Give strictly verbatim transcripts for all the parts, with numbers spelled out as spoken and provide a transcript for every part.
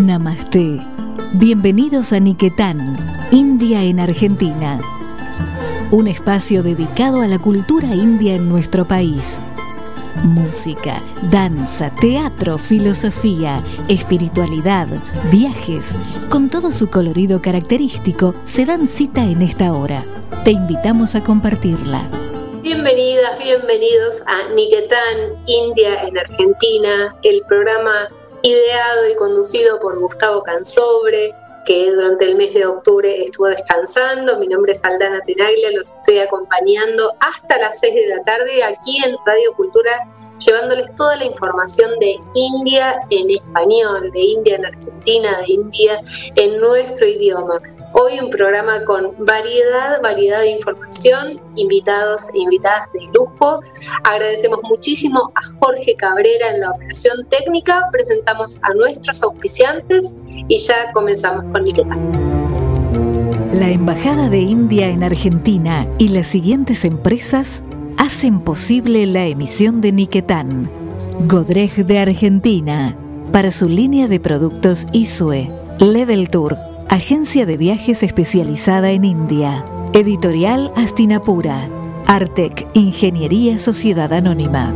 Namaste. Bienvenidos a Niquetán, India en Argentina. Un espacio dedicado a la cultura india en nuestro país. Música, danza, teatro, filosofía, espiritualidad, viajes, con todo su colorido característico, se dan cita en esta hora. Te invitamos a compartirla. Bienvenidas, bienvenidos a Niquetán, India en Argentina, el programa ideado y conducido por Gustavo Cansobre, que durante el mes de octubre estuvo descansando. Mi nombre es Aldana Tenaglia, los estoy acompañando hasta las seis de la tarde aquí en Radio Cultura, llevándoles toda la información de India en español, de India en Argentina, de India en nuestro idioma. Hoy un programa con variedad, variedad de información, invitados e invitadas de lujo. Agradecemos muchísimo a Jorge Cabrera en la operación técnica. Presentamos a nuestros auspiciantes y ya comenzamos con Niquetán. La Embajada de India en Argentina y las siguientes empresas hacen posible la emisión de Niquetán. Godrej de Argentina, para su línea de productos Isue. Level Tour, agencia de viajes especializada en India. Editorial Astinapura. Artec, Ingeniería Sociedad Anónima.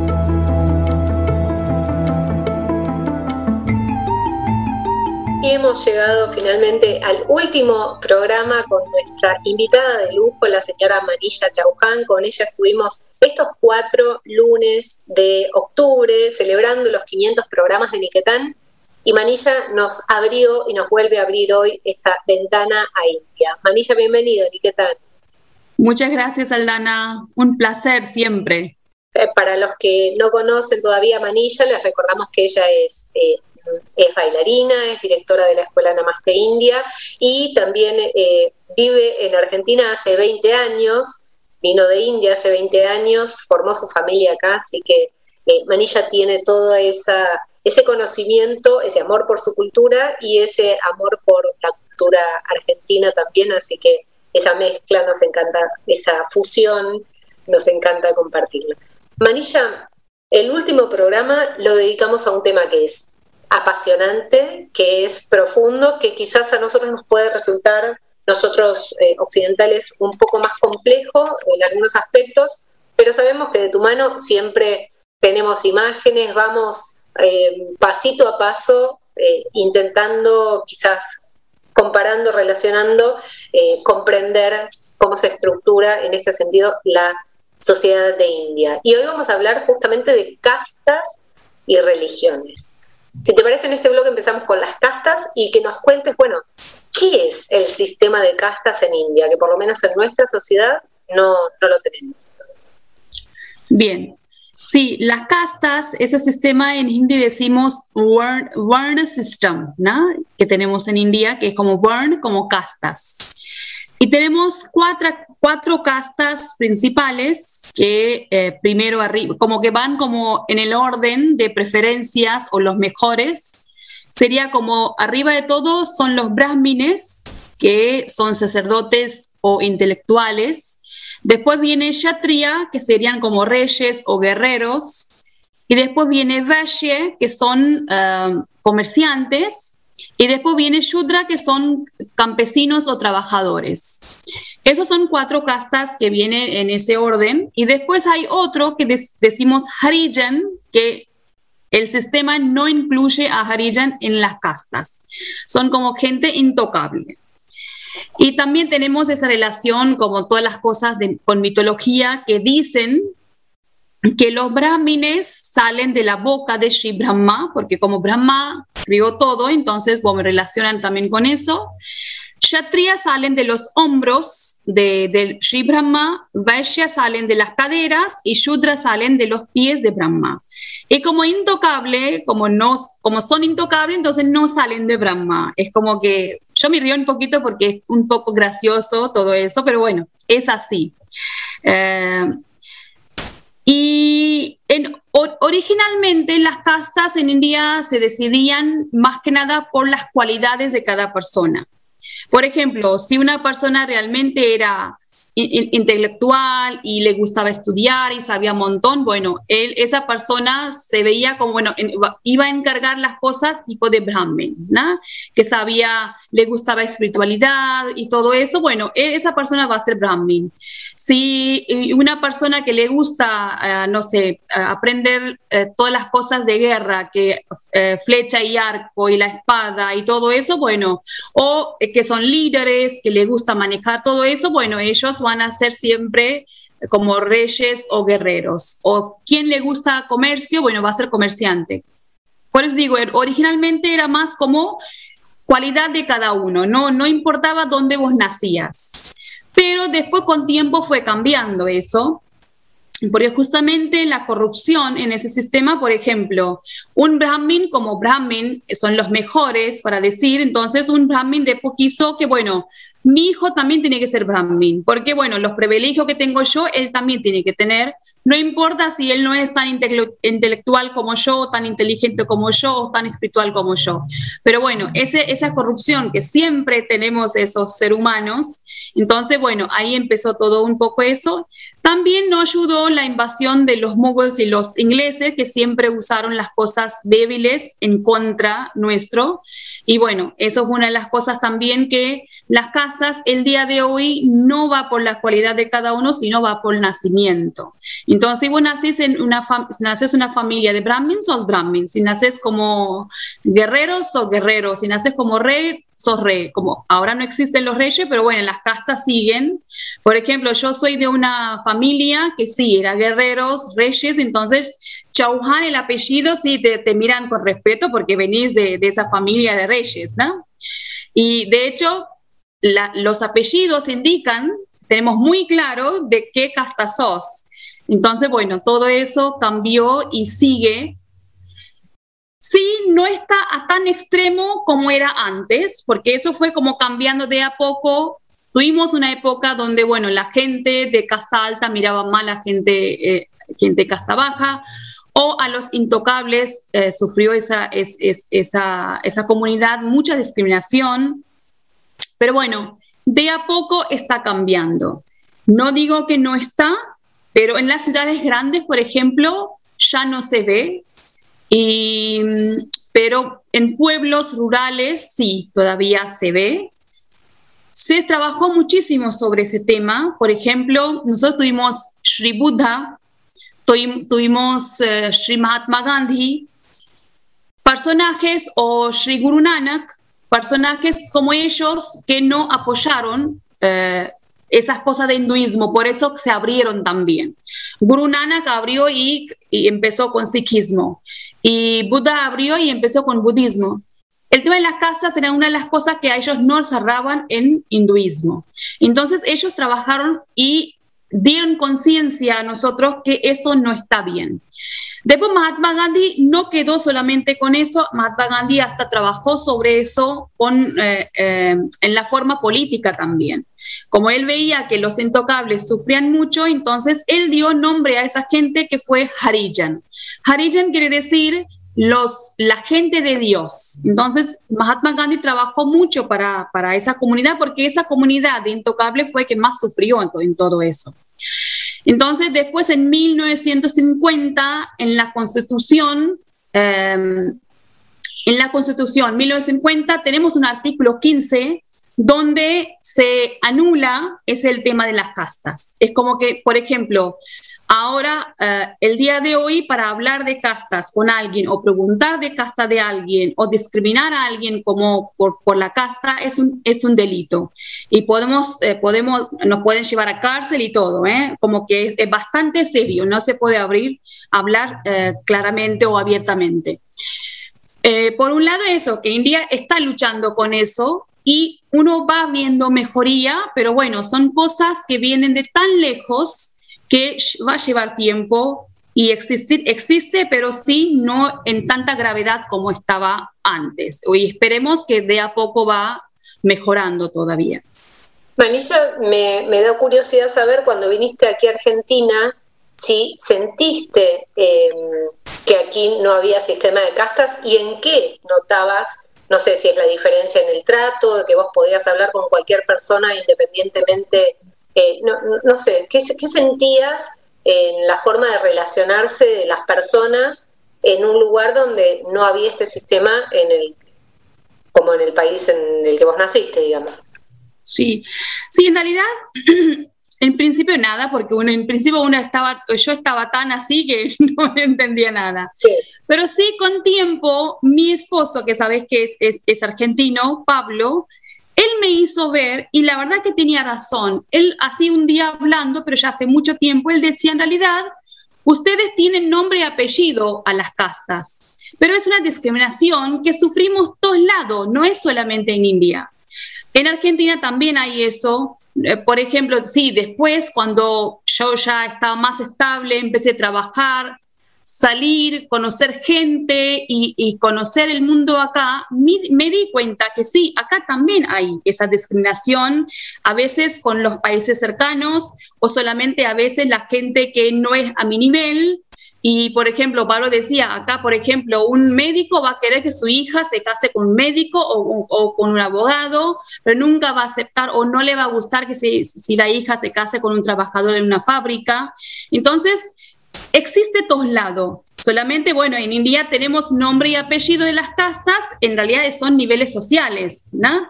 Y hemos llegado finalmente al último programa con nuestra invitada de lujo, la señora Manisha Chauhan. Con ella estuvimos estos cuatro lunes de octubre celebrando los quinientos programas de Niquetán. Y Manisha nos abrió y nos vuelve a abrir hoy esta ventana a India. Manisha, bienvenida, Niquetán. Muchas gracias, Aldana. Un placer siempre. Eh, para los que no conocen todavía a Manisha, les recordamos que ella es, eh, es bailarina, es directora de la Escuela Namaste India y también eh, vive en Argentina hace veinte años. Vino de India hace veinte años, formó su familia acá, así que eh, Manisha tiene toda esa... ese conocimiento, ese amor por su cultura y ese amor por la cultura argentina también, así que esa mezcla nos encanta, esa fusión nos encanta compartirla. Manisha, el último programa lo dedicamos a un tema que es apasionante, que es profundo, que quizás a nosotros nos puede resultar, nosotros eh, occidentales, un poco más complejo en algunos aspectos, pero sabemos que de tu mano siempre tenemos imágenes, vamos Eh, pasito a paso, eh, intentando, quizás comparando, relacionando, eh, comprender cómo se estructura en este sentido la sociedad de India. Y hoy vamos a hablar justamente de castas y religiones. Si te parece, en este bloque empezamos con las castas y que nos cuentes, bueno, ¿qué es el sistema de castas en India? Que por lo menos en nuestra sociedad no, no lo tenemos. Bien. Sí, las castas, ese sistema en hindi decimos Varna system, ¿no? Que tenemos en India, que es como Varna, como castas. Y tenemos cuatro, cuatro castas principales que eh, primero arriba, como que van como en el orden de preferencias o los mejores. Sería como arriba de todo son los brahmines, que son sacerdotes o intelectuales. Después viene Kshatriya, que serían como reyes o guerreros. Y después viene Vaishya, que son uh, comerciantes. Y después viene Shudra, que son campesinos o trabajadores. Esos son cuatro castas que vienen en ese orden. Y después hay otro que des- decimos Harijan, que el sistema no incluye a Harijan en las castas. Son como gente intocable. Y también tenemos esa relación, como todas las cosas de, con mitología, que dicen que los brahmines salen de la boca de Shri Brahma, porque como Brahma crió todo, entonces bueno, me relacionan también con eso. Kshatriya salen de los hombros de, de Shri Brahma, Vaishya salen de las caderas y Shudra salen de los pies de Brahma. Y como intocable, como, no, como son intocables, entonces no salen de Brahma. Es como que yo me río un poquito porque es un poco gracioso todo eso, pero bueno, es así. Eh, y en, or, originalmente las castas en India se decidían más que nada por las cualidades de cada persona. Por ejemplo, si una persona realmente era in, intelectual y le gustaba estudiar y sabía un montón, bueno, él, esa persona se veía como, bueno, en, iba a encargar las cosas tipo de Brahmin, ¿no? Que sabía, le gustaba espiritualidad y todo eso, bueno, esa persona va a ser Brahmin. Si una persona que le gusta, uh, no sé, uh, aprender uh, todas las cosas de guerra, que uh, flecha y arco y la espada y todo eso, bueno, o uh, que son líderes, que le gusta manejar todo eso, bueno, ellos van a ser siempre como reyes o guerreros. O quien le gusta comercio, bueno, va a ser comerciante. Por eso digo, originalmente era más como cualidad de cada uno, no, no importaba dónde vos nacías. Pero después con tiempo fue cambiando eso, porque justamente la corrupción en ese sistema, por ejemplo, un brahmin como brahmin son los mejores para decir, entonces un brahmin después quiso que, bueno, mi hijo también tiene que ser brahmin, porque, bueno, los privilegios que tengo yo, él también tiene que tener, no importa si él no es tan intele- intelectual como yo, tan inteligente como yo, o tan espiritual como yo. Pero bueno, ese, esa corrupción que siempre tenemos esos seres humanos, entonces, bueno, ahí empezó todo un poco eso. También nos ayudó la invasión de los mughals y los ingleses, que siempre usaron las cosas débiles en contra nuestro. Y bueno, eso fue una de las cosas también que las casas el día de hoy no va por la cualidad de cada uno, sino va por el nacimiento. Entonces, si vos nacés en una, fam- nacés una familia de brahmins, sos brahmin. Si naces como guerreros, sos guerreros. Si naces como rey, sos rey. Como ahora no existen los reyes, pero bueno, las castas siguen. Por ejemplo, yo soy de una familia que sí, era guerreros, reyes, entonces Chauhan, el apellido, sí, te, te miran con respeto porque venís de, de esa familia de reyes, ¿no? Y de hecho, la, los apellidos indican, tenemos muy claro de qué casta sos. Entonces, bueno, todo eso cambió y sigue. Sí, no está a tan extremo como era antes, porque eso fue como cambiando de a poco. Tuvimos una época donde, bueno, la gente de casta alta miraba mal a gente, eh, gente de casta baja, o a los intocables, eh, sufrió esa, es, es, esa, esa comunidad mucha discriminación. Pero bueno, de a poco está cambiando. No digo que no está, pero en las ciudades grandes, por ejemplo, ya no se ve. Y, pero en pueblos rurales sí, todavía se ve. Se trabajó muchísimo sobre ese tema. Por ejemplo, nosotros tuvimos Sri Buddha, tuvimos uh, Sri Mahatma Gandhi, personajes, o Sri Guru Nanak, personajes como ellos que no apoyaron uh, esas cosas de hinduismo, por eso se abrieron también. Guru Nanak abrió y, y empezó con sikhismo, y Buda abrió y empezó con budismo. El tema de las castas era una de las cosas que a ellos no cerraban en hinduismo. Entonces ellos trabajaron y dieron conciencia a nosotros que eso no está bien. Después Mahatma Gandhi no quedó solamente con eso, Mahatma Gandhi hasta trabajó sobre eso con, eh, eh, en la forma política también. Como él veía que los intocables sufrían mucho, entonces él dio nombre a esa gente que fue Harijan. Harijan quiere decir los, la gente de Dios. Entonces Mahatma Gandhi trabajó mucho para, para esa comunidad, porque esa comunidad de intocables fue que más sufrió en todo, en todo eso. Entonces, después en mil novecientos cincuenta, en la Constitución, eh, en la Constitución mil novecientos cincuenta tenemos un artículo quince donde se anula ese el tema de las castas. Es como que, por ejemplo, ahora, uh, el día de hoy, para hablar de castas con alguien o preguntar de casta de alguien o discriminar a alguien como por, por la casta es un, es un delito. Y podemos, eh, podemos, nos pueden llevar a cárcel y todo, ¿eh? Como que es, es bastante serio, no se puede abrir, hablar eh, claramente o abiertamente. Eh, por un lado eso, que India está luchando con eso y uno va viendo mejoría, pero bueno, son cosas que vienen de tan lejos que va a llevar tiempo y existir, existe, pero sí no en tanta gravedad como estaba antes. Y esperemos que de a poco va mejorando todavía. Manilla, me, me da curiosidad saber, cuando viniste aquí a Argentina, si sentiste eh, que aquí no había sistema de castas y en qué notabas, no sé si es la diferencia en el trato, de que vos podías hablar con cualquier persona independientemente eh, no, no sé, ¿qué, ¿qué sentías en la forma de relacionarse de las personas en un lugar donde no había este sistema en el, como en el país en el que vos naciste, digamos? Sí, sí, en realidad, en principio nada, porque uno, en principio uno estaba, yo estaba tan así que no entendía nada. Sí. Pero sí, con tiempo, mi esposo, que sabes que es, es, es argentino, Pablo, él me hizo ver, y la verdad que tenía razón. Él, así un día hablando, pero ya hace mucho tiempo, él decía, en realidad, ustedes tienen nombre y apellido a las castas, pero es una discriminación que sufrimos todos lados, no es solamente en India. En Argentina también hay eso. Eh, por ejemplo, sí, después cuando yo ya estaba más estable, empecé a trabajar, salir, conocer gente y, y conocer el mundo acá, me, me di cuenta que sí, acá también hay esa discriminación, a veces con los países cercanos o solamente a veces la gente que no es a mi nivel. Y, por ejemplo, Pablo decía, acá, por ejemplo, un médico va a querer que su hija se case con un médico o, o con un abogado, pero nunca va a aceptar o no le va a gustar que se, si la hija se case con un trabajador en una fábrica. Entonces, existe todos lados. Solamente, bueno, en India tenemos nombre y apellido de las castas, en realidad son niveles sociales, ¿no?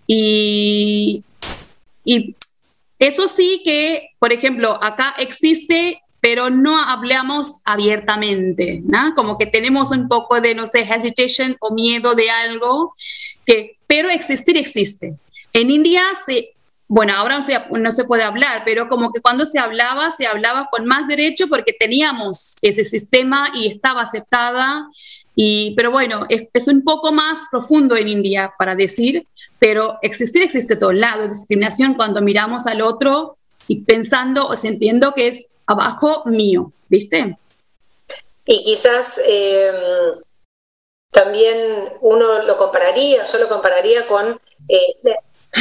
Y, y eso sí que, por ejemplo, acá existe, pero no hablamos abiertamente, ¿no? Como que tenemos un poco de, no sé, hesitation o miedo de algo, que, pero existir existe. En India, se, bueno, ahora no se, no se puede hablar, pero como que cuando se hablaba, se hablaba con más derecho porque teníamos ese sistema y estaba aceptada. Y, pero bueno, es, es un poco más profundo en India para decir, pero existir existe todo lado, discriminación cuando miramos al otro y pensando o sintiendo que es abajo mío, ¿viste? Y quizás eh, también uno lo compararía, yo lo compararía con eh,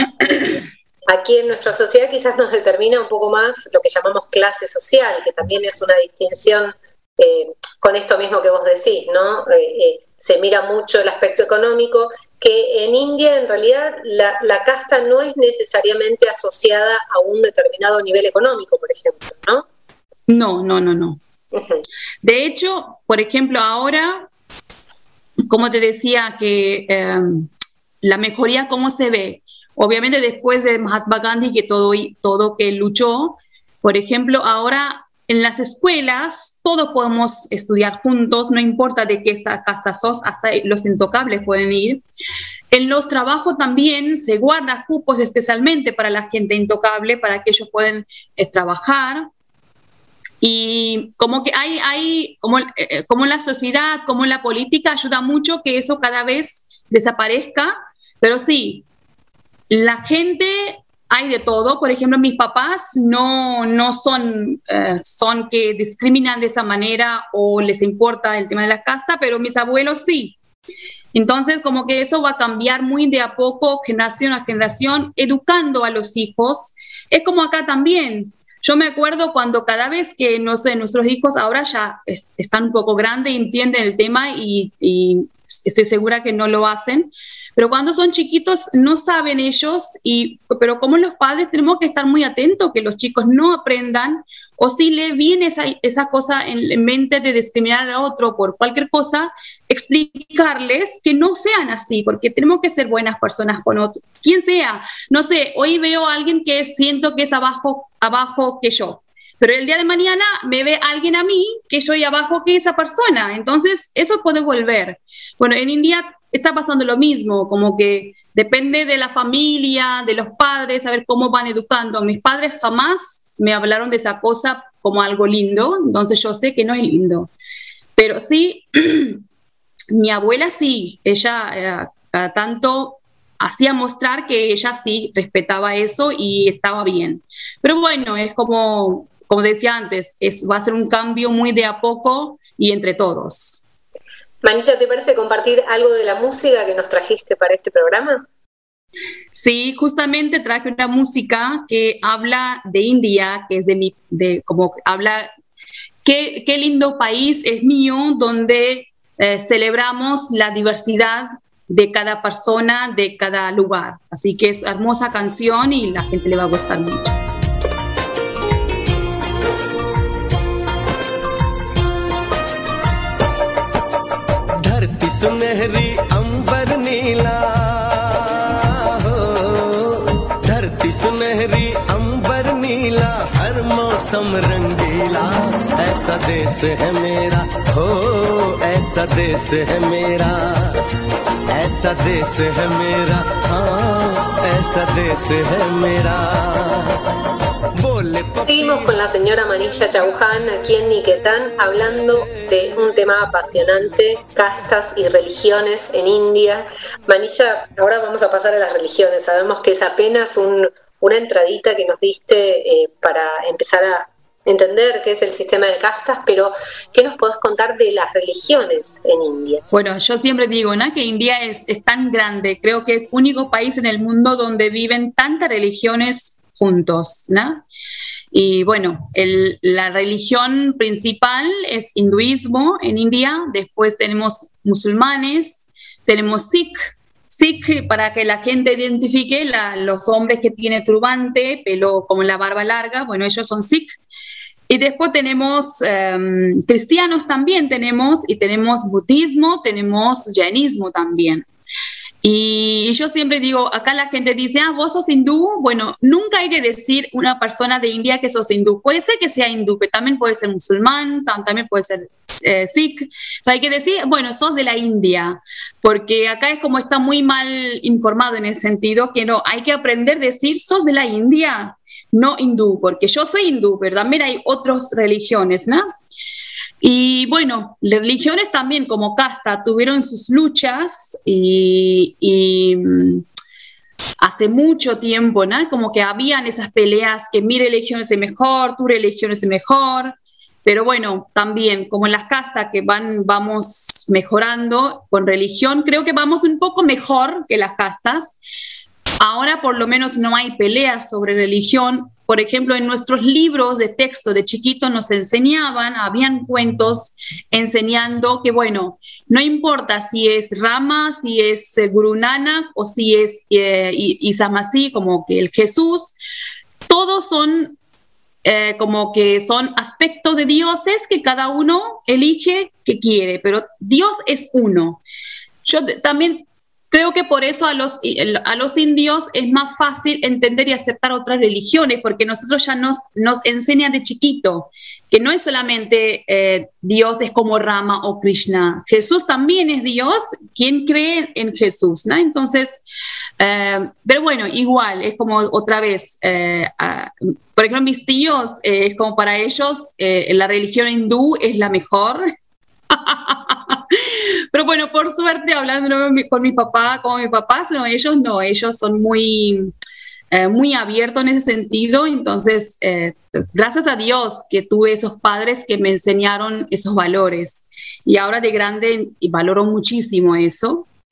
aquí en nuestra sociedad quizás nos determina un poco más lo que llamamos clase social, que también es una distinción eh, con esto mismo que vos decís, ¿no? Eh, eh, se mira mucho el aspecto económico, que en India en realidad la, la casta no es necesariamente asociada a un determinado nivel económico, por ejemplo, ¿no? No, no, no, no. Uh-huh. De hecho, por ejemplo, ahora, como te decía, que eh, la mejoría, ¿cómo se ve? Obviamente después de Mahatma Gandhi, que todo, todo que luchó, por ejemplo, ahora en las escuelas todos podemos estudiar juntos, no importa de qué casta sos, hasta los intocables pueden ir. En los trabajos también se guardan cupos especialmente para la gente intocable, para que ellos puedan eh, trabajar. Y como que hay, hay como, eh, como la sociedad, como la política ayuda mucho que eso cada vez desaparezca, pero sí, la gente, hay de todo. Por ejemplo, mis papás no, no son, eh, son que discriminan de esa manera o les importa el tema de la casa, pero mis abuelos sí. Entonces, como que eso va a cambiar muy de a poco, generación a generación, educando a los hijos. Es como acá también. Yo me acuerdo cuando cada vez que, no sé, nuestros hijos ahora ya est- están un poco grandes, entienden el tema y, y estoy segura que no lo hacen, pero cuando son chiquitos no saben ellos, y, pero como los padres tenemos que estar muy atentos que los chicos no aprendan, o si le viene esa, esa cosa en mente de discriminar a otro por cualquier cosa, explicarles que no sean así, porque tenemos que ser buenas personas con otros, quien sea. No sé, hoy veo a alguien que siento que es abajo, abajo que yo, pero el día de mañana me ve alguien a mí que yo soy abajo que esa persona, entonces eso puede volver. Bueno, en India está pasando lo mismo, como que depende de la familia, de los padres, a ver cómo van educando. Mis padres jamás me hablaron de esa cosa como algo lindo, entonces yo sé que no es lindo. Pero sí, mi abuela sí, ella eh, cada tanto hacía mostrar que ella sí respetaba eso y estaba bien. Pero bueno, es como, como decía antes, es, va a ser un cambio muy de a poco y entre todos. Manisha, ¿te parece compartir algo de la música que nos trajiste para este programa? Sí, justamente traje una música que habla de India, que es de mi, de como habla, qué, qué lindo país es mío, donde eh, celebramos la diversidad de cada persona, de cada lugar. Así que es hermosa canción y la gente le va a gustar mucho. सुनहरी अंबर नीला हो, धरती सुनहरी अंबर नीला, हर मौसम रंगीला, ऐसा देश है मेरा हो, ऐसा देश है मेरा, ऐसा देश है मेरा, हाँ, ऐसा देश है मेरा. Seguimos con la señora Manilla Chauhan aquí en Niquetán hablando de un tema apasionante, castas y religiones en India. Manilla, ahora vamos a pasar a las religiones. Sabemos que es apenas un, una entradita que nos diste eh, para empezar a entender qué es el sistema de castas, pero ¿qué nos podés contar de las religiones en India? Bueno, yo siempre digo, ¿no?, que India es, es tan grande, creo que es el único país en el mundo donde viven tantas religiones juntos, ¿no? Y bueno, el, la religión principal es hinduismo en India, después tenemos musulmanes, tenemos Sikh. Sikh, para que la gente identifique, la, los hombres que tienen turbante, pelo como la barba larga, bueno, ellos son Sikh. Y después tenemos um, cristianos también tenemos, y tenemos budismo, tenemos jainismo también. Y yo siempre digo, acá la gente dice, ah, ¿vos sos hindú? Bueno, nunca hay que decir una persona de India que sos hindú. Puede ser que sea hindú, pero también puede ser musulmán, también puede ser eh, sikh. Entonces hay que decir, bueno, sos de la India, porque acá es como está muy mal informado en el sentido que no, hay que aprender a decir, sos de la India, no hindú, porque yo soy hindú, pero también hay otras religiones, ¿no? Y bueno, las religiones también como casta tuvieron sus luchas y, y hace mucho tiempo, ¿no? Como que habían esas peleas que mi religión es mejor, tu religión es mejor, pero bueno, también como en las castas que van, vamos mejorando con religión, creo que vamos un poco mejor que las castas. Ahora por lo menos no hay peleas sobre religión. Por ejemplo, en nuestros libros de texto de chiquito nos enseñaban, habían cuentos enseñando que, bueno, no importa si es Rama, si es eh, Guru Nanak o si es eh, Isa Masih, como que el Jesús, todos son eh, como que son aspectos de dioses que cada uno elige que quiere, pero Dios es uno. Yo también creo que por eso a los, a los indios es más fácil entender y aceptar otras religiones, porque nosotros ya nos, nos enseñan de chiquito que no es solamente eh, Dios es como Rama o Krishna. Jesús también es Dios, quien cree en Jesús, ¿no? Entonces, eh, pero bueno, igual, es como otra vez, eh, uh, por ejemplo, mis tíos, eh, es como para ellos, eh, la religión hindú es la mejor. Pero bueno, por suerte, hablando con mi papá, con mi papá, no, ellos no, ellos son muy, eh, muy abiertos en ese sentido. Entonces, eh, gracias a Dios que tuve esos padres que me enseñaron esos valores. Y ahora de grande valoro muchísimo eso.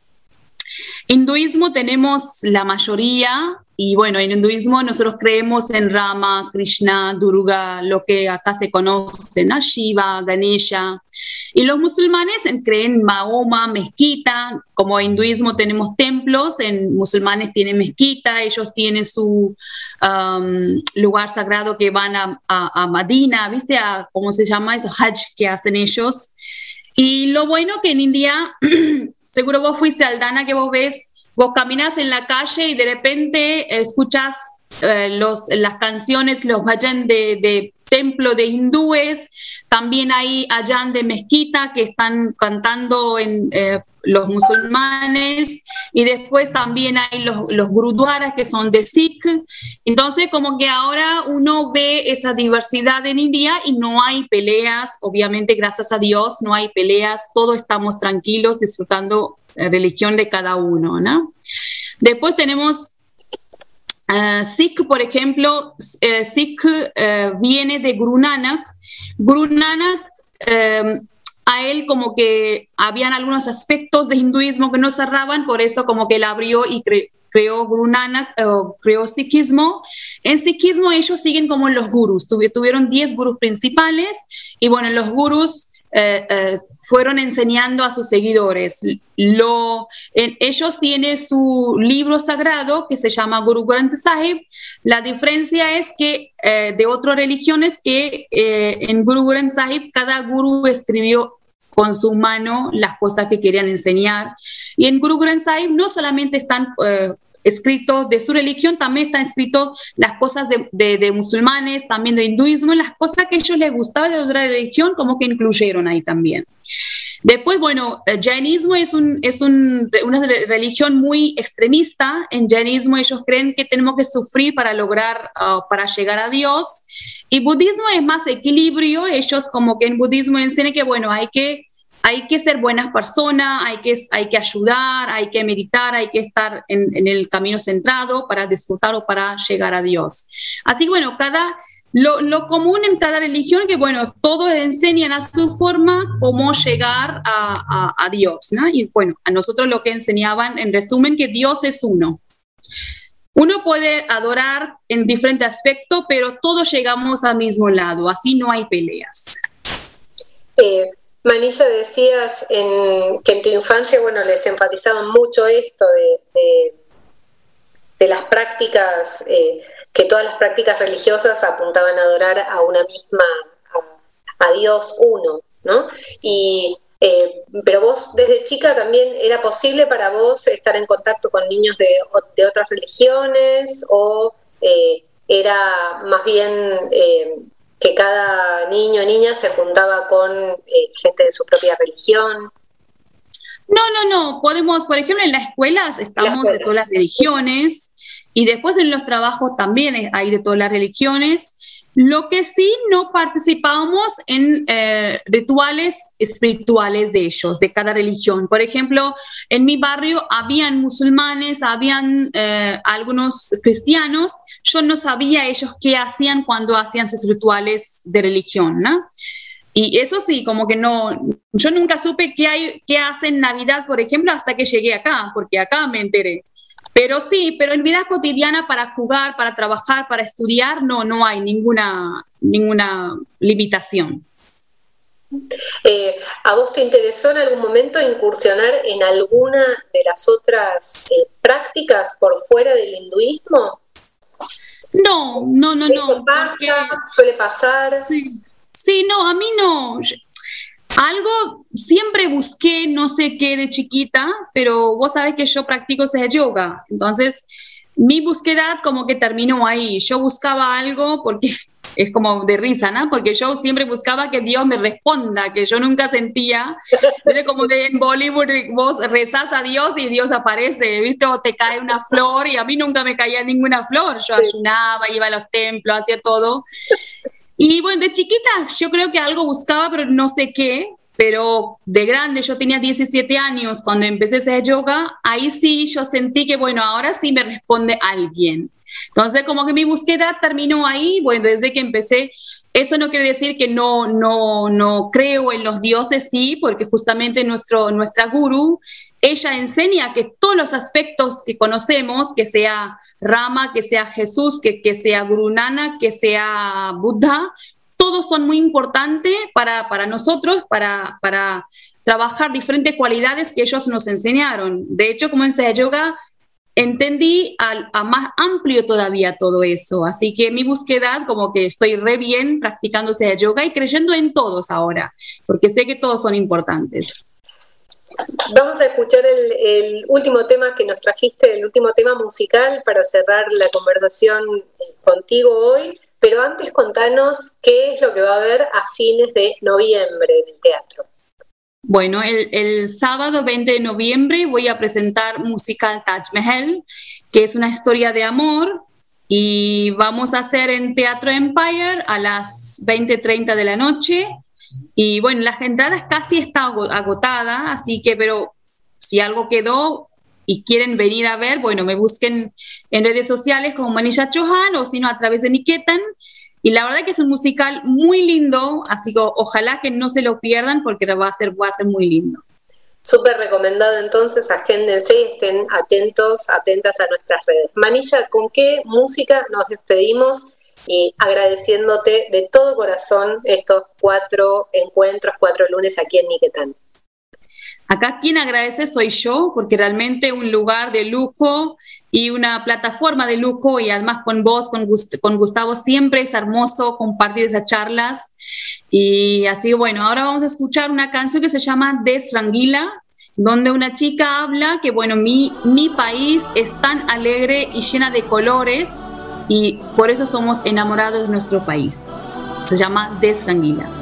Hinduismo tenemos la mayoría, y bueno, en hinduismo nosotros creemos en Rama, Krishna, Durga, lo que acá se conoce, ¿no? Shiva, Ganesha. Y los musulmanes creen en Mahoma, mezquita. Como en hinduismo tenemos templos, en musulmanes tienen mezquita, ellos tienen su um, lugar sagrado que van a, a, a Medina, ¿viste? A, ¿cómo se llama eso? Hajj que hacen ellos. Y lo bueno que en India, seguro vos fuiste al Dana, que vos ves, vos caminas en la calle y de repente escuchas eh, los, las canciones, los bhajan de, de templo de hindúes, también hay ayan de mezquita que están cantando en eh, los musulmanes, y después también hay los, los gurudwaras que son de Sikh. Entonces como que ahora uno ve esa diversidad en India y no hay peleas, obviamente gracias a Dios no hay peleas, todos estamos tranquilos disfrutando la religión de cada uno, ¿no? Después tenemos Uh, Sikh, por ejemplo, uh, Sikh uh, viene de Guru Nanak. Guru Nanak, uh, a él como que habían algunos aspectos de hinduismo que no cerraban, por eso como que él abrió y cre creó Guru Nanak, uh, creó Sikhismo. En Sikhismo ellos siguen como los gurus, Tuvi tuvieron diez gurus principales, y bueno, los gurus Uh, uh, fueron enseñando a sus seguidores. Lo, en, ellos tienen su libro sagrado que se llama Guru Granth Sahib. La diferencia es que uh, de otras religiones que uh, en Guru Granth Sahib cada guru escribió con su mano las cosas que querían enseñar. Y en Guru Granth Sahib no solamente están eh, escritos de su religión, también están escritos las cosas de, de, de musulmanes, también de hinduismo, las cosas que a ellos les gustaba de otra religión, como que incluyeron ahí también. Después, bueno, el jainismo es, un, es un, una religión muy extremista. En jainismo ellos creen que tenemos que sufrir para lograr, uh, para llegar a Dios. Y budismo es más equilibrio. Ellos como que en budismo enseñan que, bueno, hay que, hay que ser buenas personas, hay que, hay que ayudar, hay que meditar, hay que estar en, en el camino centrado para disfrutar o para llegar a Dios. Así que, bueno, cada... Lo, lo común en cada religión es que, bueno, todos enseñan a su forma cómo llegar a, a, a Dios, ¿no? Y bueno, a nosotros lo que enseñaban, en resumen, que Dios es uno. Uno puede adorar en diferentes aspectos, pero todos llegamos al mismo lado, así no hay peleas. Eh, Manilla, decías en, que en tu infancia, bueno, les enfatizaban mucho esto de, de, de las prácticas... Eh, que todas las prácticas religiosas apuntaban a adorar a una misma, a, a Dios uno, ¿no? Y, eh, pero vos desde chica también era posible para vos estar en contacto con niños de, de otras religiones, o eh, era más bien eh, que cada niño o niña se juntaba con eh, gente de su propia religión. No, no, no, podemos, por ejemplo, en las escuelas estamos la escuela. de todas las religiones. Y después en los trabajos también hay de todas las religiones. Lo que sí, no participábamos en eh, rituales espirituales de ellos, de cada religión. Por ejemplo, en mi barrio habían musulmanes, habían eh, algunos cristianos. Yo no sabía ellos qué hacían cuando hacían sus rituales de religión, ¿no? Y eso sí, como que no, yo nunca supe qué, hay, qué hacen en Navidad, por ejemplo, hasta que llegué acá, porque acá me enteré. Pero sí, pero en vida cotidiana para jugar, para trabajar, para estudiar, no, no hay ninguna, ninguna limitación. Eh, ¿A vos te interesó en algún momento incursionar en alguna de las otras eh, prácticas por fuera del hinduismo? No, no, no, no. ¿Eso pasa? Porque... ¿Suele pasar? Sí. sí, no, a mí no. Algo siempre busqué, no sé qué de chiquita, pero vos sabés que yo practico ese yoga, entonces mi búsqueda como que terminó ahí. Yo buscaba algo porque es como de risa, ¿no? Porque yo siempre buscaba que Dios me responda, que yo nunca sentía, como de en Bollywood vos rezás a Dios y Dios aparece, ¿viste? O te cae una flor, y a mí nunca me caía ninguna flor. Yo ayunaba, iba a los templos, hacía todo. Y bueno, de chiquita yo creo que algo buscaba, pero no sé qué. Pero de grande, yo tenía diecisiete años cuando empecé a hacer yoga, ahí sí yo sentí que, bueno, ahora sí me responde alguien. Entonces, como que mi búsqueda terminó ahí. Bueno, desde que empecé, eso no quiere decir que no, no, no creo en los dioses, sí, porque justamente nuestro, nuestra gurú, ella enseña que todos los aspectos que conocemos, que sea Rama, que sea Jesús, que, que sea Guru Nanak, que sea Buddha, todos son muy importantes para, para nosotros, para, para trabajar diferentes cualidades que ellos nos enseñaron. De hecho, como enseñé yoga, entendí a, a más amplio todavía todo eso. Así que mi búsqueda, como que estoy re bien practicando ese yoga y creyendo en todos ahora, porque sé que todos son importantes. Vamos a escuchar el, el último tema que nos trajiste, el último tema musical para cerrar la conversación contigo hoy. Pero antes contanos qué es lo que va a haber a fines de noviembre en el teatro. Bueno, el, el sábado veinte de noviembre voy a presentar musical Taj Mahal, que es una historia de amor, y vamos a hacer en Teatro Empire a las veinte treinta de la noche. Y bueno, las entradas casi está agotada, así que, pero si algo quedó y quieren venir a ver, bueno, me busquen en redes sociales como Manisha Chauhan, o si no a través de Niketan. Y la verdad que es un musical muy lindo, así que ojalá que no se lo pierdan, porque va a ser, va a ser muy lindo. Súper recomendado, entonces, agéndense y estén atentos, atentas a nuestras redes. Manisha, ¿con qué música nos despedimos? Y agradeciéndote de todo corazón estos cuatro encuentros, cuatro lunes aquí en Niketan. Acá quien agradece soy yo, porque realmente un lugar de lujo y una plataforma de lujo, y además con vos, con, Gust- con Gustavo, siempre es hermoso compartir esas charlas. Y así, bueno, ahora vamos a escuchar una canción que se llama Destranguila, donde una chica habla que, bueno, mi, mi país es tan alegre y llena de colores, y por eso somos enamorados de nuestro país. Se llama Destranguila.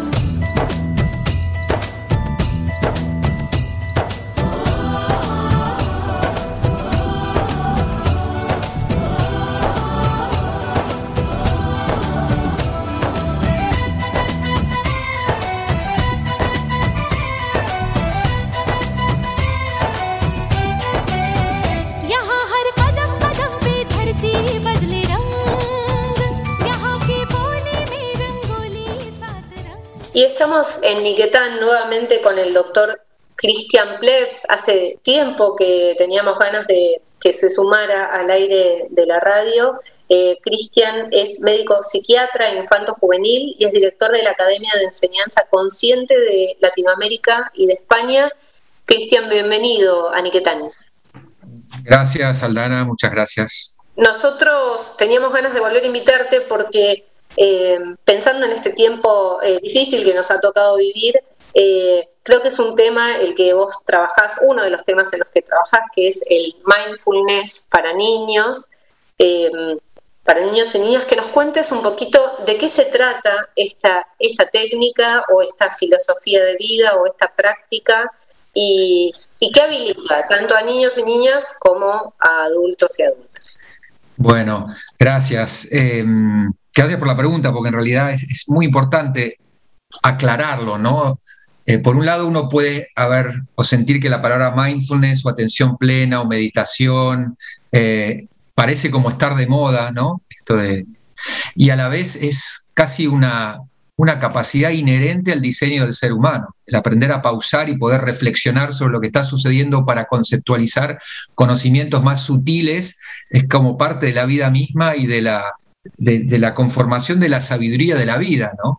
Y estamos en Niquetán nuevamente con el doctor Cristian Plebs. Hace tiempo que teníamos ganas de que se sumara al aire de la radio. Eh, Cristian es médico psiquiatra infanto-juvenil y es director de la Academia de Enseñanza Consciente de Latinoamérica y de España. Cristian, bienvenido a Niquetán. Gracias, Aldana, muchas gracias. Nosotros teníamos ganas de volver a invitarte porque Eh, pensando en este tiempo eh, difícil que nos ha tocado vivir, eh, creo que es un tema el que vos trabajás, uno de los temas en los que trabajás, que es el mindfulness para niños, eh, para niños y niñas, que nos cuentes un poquito de qué se trata esta, esta técnica o esta filosofía de vida o esta práctica y, y qué habilita tanto a niños y niñas como a adultos y adultas. Bueno, gracias. Eh, Gracias por la pregunta, porque en realidad es, es muy importante aclararlo, ¿no? Eh, por un lado, uno puede haber o sentir que la palabra mindfulness o atención plena o meditación eh, parece como estar de moda, ¿no? Esto de, y a la vez es casi una, una capacidad inherente al diseño del ser humano, el aprender a pausar y poder reflexionar sobre lo que está sucediendo para conceptualizar conocimientos más sutiles, es como parte de la vida misma y de la De, de la conformación de la sabiduría de la vida, ¿no?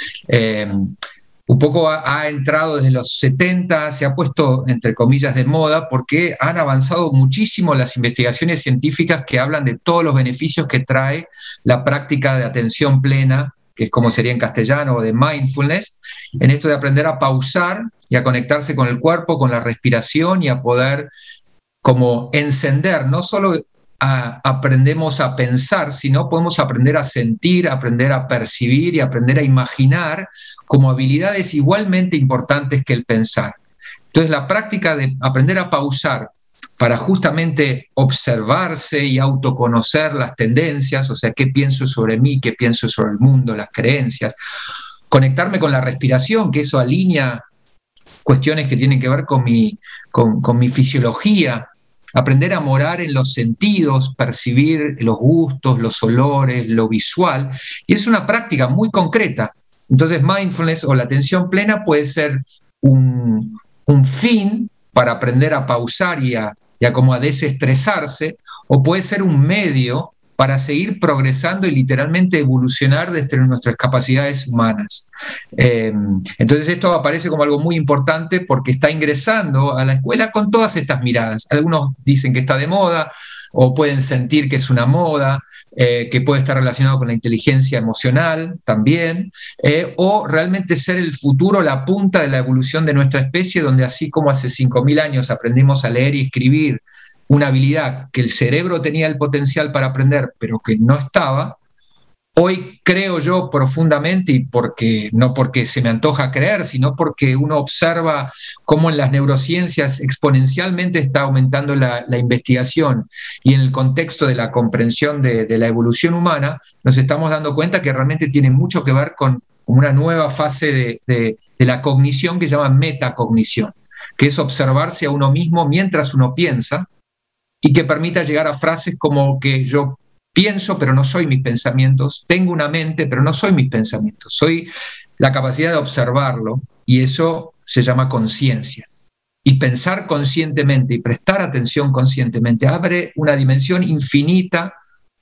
Eh, un poco ha, ha entrado desde los setenta, se ha puesto entre comillas de moda porque han avanzado muchísimo las investigaciones científicas que hablan de todos los beneficios que trae la práctica de atención plena, que es como sería en castellano, o de mindfulness, en esto de aprender a pausar y a conectarse con el cuerpo, con la respiración y a poder como encender, no solo A, aprendemos a pensar, sino podemos aprender a sentir, aprender a percibir y aprender a imaginar como habilidades igualmente importantes que el pensar. Entonces la práctica de aprender a pausar para justamente observarse y autoconocer las tendencias, o sea, qué pienso sobre mí, qué pienso sobre el mundo, las creencias, conectarme con la respiración, que eso alinea cuestiones que tienen que ver con mi, con, con mi fisiología, aprender a morar en los sentidos, percibir los gustos, los olores, lo visual, y es una práctica muy concreta. Entonces mindfulness o la atención plena puede ser un, un fin para aprender a pausar y a, y a como a desestresarse, o puede ser un medio para seguir progresando y literalmente evolucionar desde nuestras capacidades humanas. Eh, entonces esto aparece como algo muy importante porque está ingresando a la escuela con todas estas miradas. Algunos dicen que está de moda, o pueden sentir que es una moda, eh, que puede estar relacionado con la inteligencia emocional también, eh, o realmente ser el futuro, la punta de la evolución de nuestra especie, donde así como hace cinco mil años aprendimos a leer y escribir, una habilidad que el cerebro tenía el potencial para aprender, pero que no estaba, hoy creo yo profundamente, y porque, no porque se me antoja creer, sino porque uno observa cómo en las neurociencias exponencialmente está aumentando la, la investigación, y en el contexto de la comprensión de, de la evolución humana, nos estamos dando cuenta que realmente tiene mucho que ver con una nueva fase de, de, de la cognición que se llama metacognición, que es observarse a uno mismo mientras uno piensa, y que permita llegar a frases como que yo pienso pero no soy mis pensamientos, tengo una mente pero no soy mis pensamientos, soy la capacidad de observarlo, y eso se llama conciencia. Y pensar conscientemente y prestar atención conscientemente abre una dimensión infinita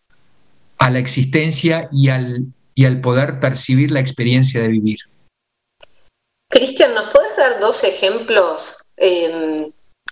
a la existencia y al, y al poder percibir la experiencia de vivir. Cristian, ¿nos puedes dar dos ejemplos eh,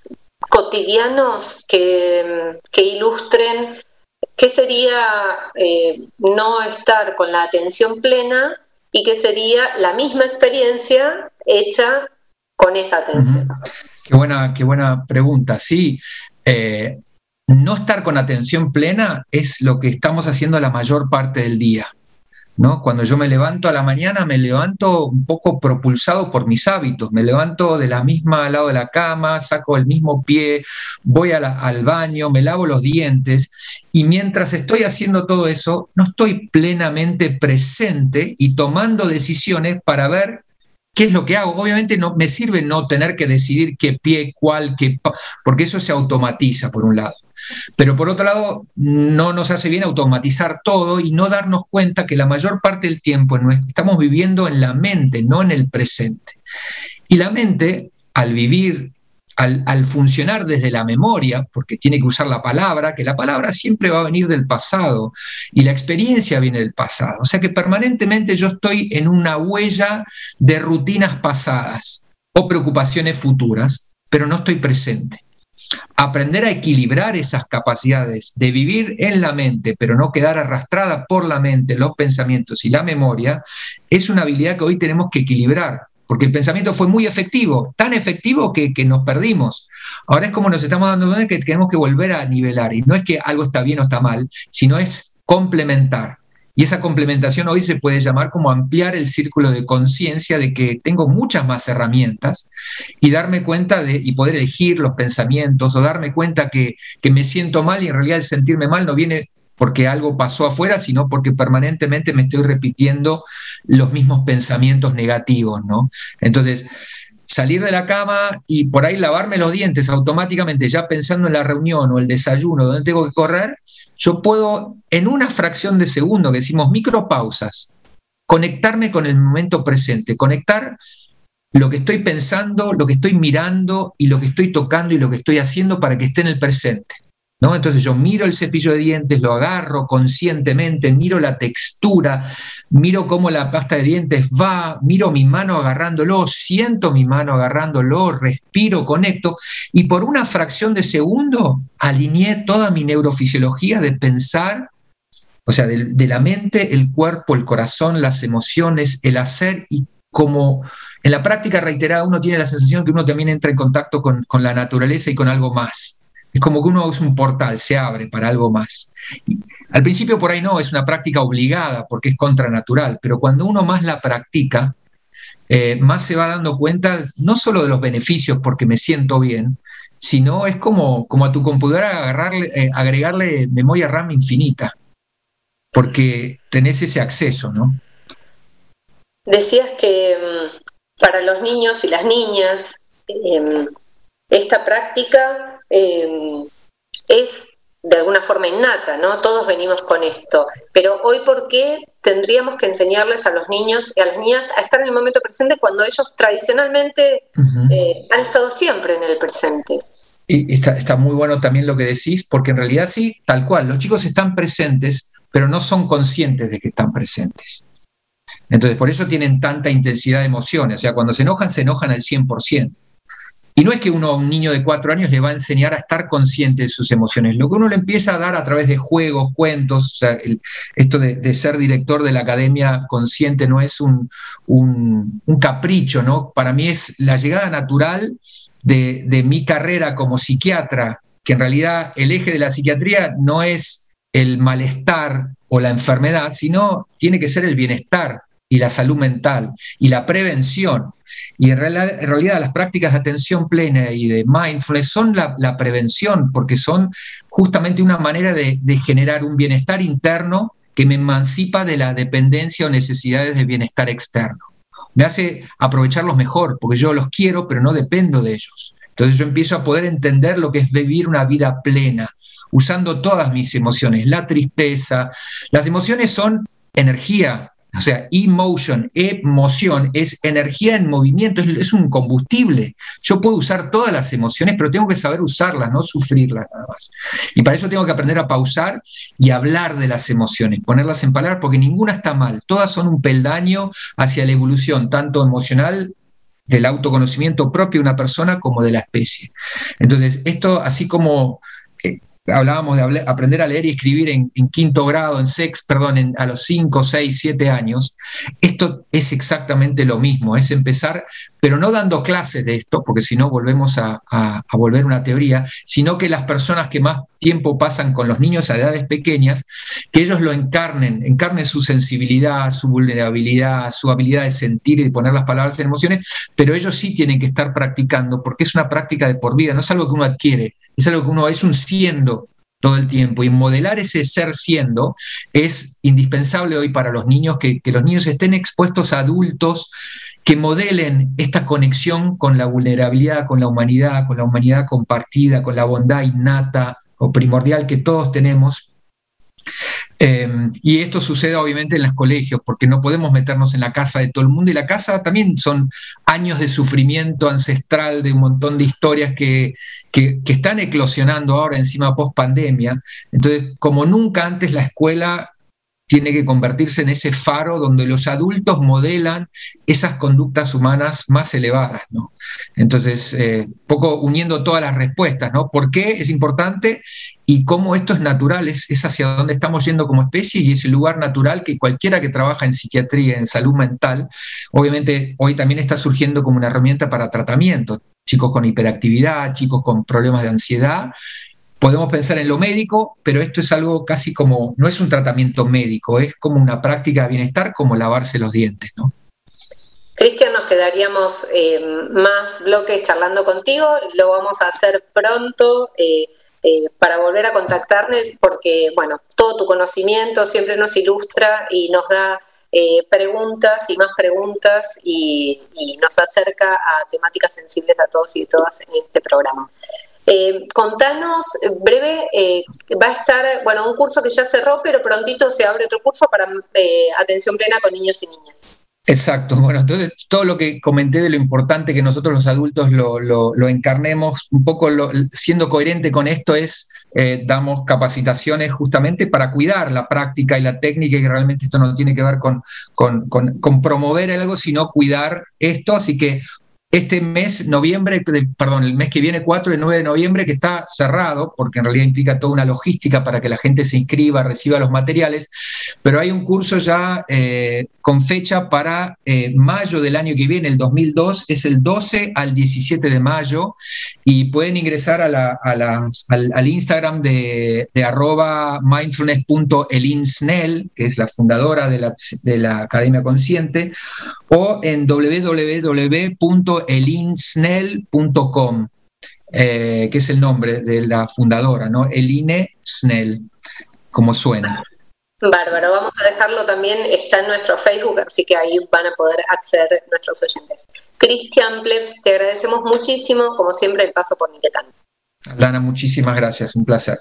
cotidianos que, que ilustren qué sería eh, no estar con la atención plena y qué sería la misma experiencia hecha con esa atención. Uh-huh. Qué buena, qué buena pregunta. Sí, eh, no estar con atención plena es lo que estamos haciendo la mayor parte del día, ¿no? Cuando yo me levanto a la mañana, me levanto un poco propulsado por mis hábitos, me levanto de la misma al lado de la cama, saco el mismo pie, voy a la, al baño, me lavo los dientes, y mientras estoy haciendo todo eso, no estoy plenamente presente y tomando decisiones para ver qué es lo que hago. Obviamente no me sirve no tener que decidir qué pie, cuál, qué, porque eso se automatiza por un lado. Pero por otro lado, no nos hace bien automatizar todo y no darnos cuenta que la mayor parte del tiempo estamos viviendo en la mente, no en el presente. Y la mente, al vivir, al, al funcionar desde la memoria, porque tiene que usar la palabra, que la palabra siempre va a venir del pasado y la experiencia viene del pasado. O sea que permanentemente yo estoy en una huella de rutinas pasadas o preocupaciones futuras, pero no estoy presente. Aprender a equilibrar esas capacidades de vivir en la mente, pero no quedar arrastrada por la mente, los pensamientos y la memoria, es una habilidad que hoy tenemos que equilibrar, porque el pensamiento fue muy efectivo, tan efectivo que, que nos perdimos. Ahora es como nos estamos dando cuenta que tenemos que volver a nivelar, y no es que algo está bien o está mal, sino es complementar. Y esa complementación hoy se puede llamar como ampliar el círculo de conciencia de que tengo muchas más herramientas y darme cuenta de, y poder elegir los pensamientos o darme cuenta que, que me siento mal y en realidad el sentirme mal no viene porque algo pasó afuera, sino porque permanentemente me estoy repitiendo los mismos pensamientos negativos, ¿no? Entonces, salir de la cama y por ahí lavarme los dientes automáticamente, ya pensando en la reunión o el desayuno, donde tengo que correr, yo puedo, en una fracción de segundo, que decimos micropausas, conectarme con el momento presente, conectar lo que estoy pensando, lo que estoy mirando y lo que estoy tocando y lo que estoy haciendo para que esté en el presente, ¿no? Entonces yo miro el cepillo de dientes, lo agarro conscientemente, miro la textura, miro cómo la pasta de dientes va, miro mi mano agarrándolo, siento mi mano agarrándolo, respiro, conecto, y por una fracción de segundo alineé toda mi neurofisiología de pensar, o sea, de, de la mente, el cuerpo, el corazón, las emociones, el hacer, y como en la práctica reiterada uno tiene la sensación que uno también entra en contacto con, con la naturaleza y con algo más. Es como que uno es un portal, se abre para algo más. Y al principio por ahí no, es una práctica obligada porque es contranatural, pero cuando uno más la practica, eh, más se va dando cuenta no solo de los beneficios porque me siento bien, sino es como, como a tu computadora agarrarle, eh, agregarle memoria RAM infinita, porque tenés ese acceso, ¿no? Decías que um, para los niños y las niñas eh, esta práctica Eh, es de alguna forma innata, ¿no? Todos venimos con esto, pero hoy ¿por qué tendríamos que enseñarles a los niños y a las niñas a estar en el momento presente cuando ellos tradicionalmente uh-huh. eh, han estado siempre en el presente? Y está, está muy bueno también lo que decís, porque en realidad sí, tal cual, los chicos están presentes, pero no son conscientes de que están presentes. Entonces, por eso tienen tanta intensidad de emociones, o sea, cuando se enojan, se enojan al cien por ciento. Y no es que uno a un niño de cuatro años le va a enseñar a estar consciente de sus emociones. Lo que uno le empieza a dar a través de juegos, cuentos, o sea, el, esto de, de ser director de la academia consciente no es un, un, un capricho, ¿no? Para mí es la llegada natural de, de mi carrera como psiquiatra, que en realidad el eje de la psiquiatría no es el malestar o la enfermedad, sino tiene que ser el bienestar y la salud mental y la prevención. Y en realidad, en realidad las prácticas de atención plena y de mindfulness son la, la prevención, porque son justamente una manera de, de generar un bienestar interno que me emancipa de la dependencia o necesidades de bienestar externo. Me hace aprovecharlos mejor, porque yo los quiero, pero no dependo de ellos. Entonces yo empiezo a poder entender lo que es vivir una vida plena, usando todas mis emociones, la tristeza. Las emociones son energía. O sea, emotion, emoción, es energía en movimiento, es, es un combustible. Yo puedo usar todas las emociones, pero tengo que saber usarlas, no sufrirlas nada más. Y para eso tengo que aprender a pausar y hablar de las emociones, ponerlas en palabras, porque ninguna está mal. Todas son un peldaño hacia la evolución, tanto emocional del autoconocimiento propio de una persona como de la especie. Entonces, esto, así como eh, hablábamos de hablar, aprender a leer y escribir en, en quinto grado, en sex, perdón, en, a los cinco, seis, siete años, esto es exactamente lo mismo, es empezar, pero no dando clases de esto, porque si no volvemos a, a, a volver una teoría, sino que las personas que más tiempo pasan con los niños a edades pequeñas, que ellos lo encarnen, encarnen su sensibilidad, su vulnerabilidad, su habilidad de sentir y de poner las palabras en emociones, pero ellos sí tienen que estar practicando, porque es una práctica de por vida, no es algo que uno adquiere, es algo que uno es un siendo todo el tiempo, y modelar ese ser siendo es indispensable hoy para los niños, que, que los niños estén expuestos a adultos que modelen esta conexión con la vulnerabilidad, con la humanidad, con la humanidad compartida, con la bondad innata o primordial que todos tenemos. Eh, y esto sucede obviamente en los colegios, porque no podemos meternos en la casa de todo el mundo, y la casa también son años de sufrimiento ancestral, de un montón de historias que, que, que están eclosionando ahora encima post pandemia. Entonces, como nunca antes, la escuela tiene que convertirse en ese faro donde los adultos modelan esas conductas humanas más elevadas, ¿no? Entonces, eh, poco uniendo todas las respuestas, ¿no? ¿Por qué es importante y cómo esto es natural? Es, es hacia donde estamos yendo como especie, y es el lugar natural que cualquiera que trabaja en psiquiatría, en salud mental, obviamente hoy también está surgiendo como una herramienta para tratamiento. Chicos con hiperactividad, chicos con problemas de ansiedad. Podemos pensar en lo médico, pero esto es algo casi como, no es un tratamiento médico, es como una práctica de bienestar, como lavarse los dientes, ¿no? Cristian, nos quedaríamos eh, más bloques charlando contigo, lo vamos a hacer pronto eh, eh, para volver a contactarnos, porque, bueno, todo tu conocimiento siempre nos ilustra y nos da eh, preguntas y más preguntas y, y nos acerca a temáticas sensibles a todos y todas en este programa. Eh, contanos breve, eh, va a estar, bueno, un curso que ya cerró, pero prontito se abre otro curso para eh, atención plena con niños y niñas. Exacto, bueno, entonces todo lo que comenté de lo importante que nosotros los adultos lo, lo, lo encarnemos, un poco lo, siendo coherente con esto, es eh, damos capacitaciones justamente para cuidar la práctica y la técnica, y realmente esto no tiene que ver con, con, con, con promover algo, sino cuidar esto, así que este mes, noviembre, perdón, el mes que viene, cuatro y nueve de noviembre, que está cerrado, porque en realidad implica toda una logística para que la gente se inscriba, reciba los materiales, pero hay un curso ya eh, con fecha para eh, mayo del año que viene, el dos mil dos, es el doce al diecisiete de mayo, y pueden ingresar a la, a la, al, al Instagram de, de arroba mindfulness punto elinsnell, que es la fundadora de la, de la Academia Consciente, o en w w w punto elinsnell punto com, eh, que es el nombre de la fundadora, ¿no? Eline Snell, como suena. Bárbaro, vamos a dejarlo también, está en nuestro Facebook, así que ahí van a poder acceder nuestros oyentes. Cristian Plebs, te agradecemos muchísimo, como siempre, el paso por Niquetán. Aldana, muchísimas gracias, un placer.